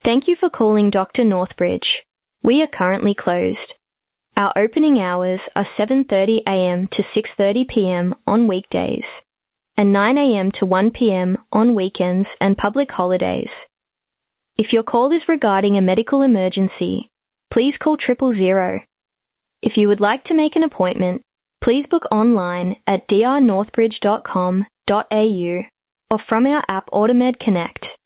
Thank you for calling Dr. Northbridge. We are currently closed. Our opening hours are 7:30 a.m. to 6:30 p.m. on weekdays and 9 a.m. to 1 p.m. on weekends and public holidays. If your call is regarding a medical emergency, please call 000. If you would like to make an appointment, please book online at drnorthbridge.com.au or from our app AutoMed Connect.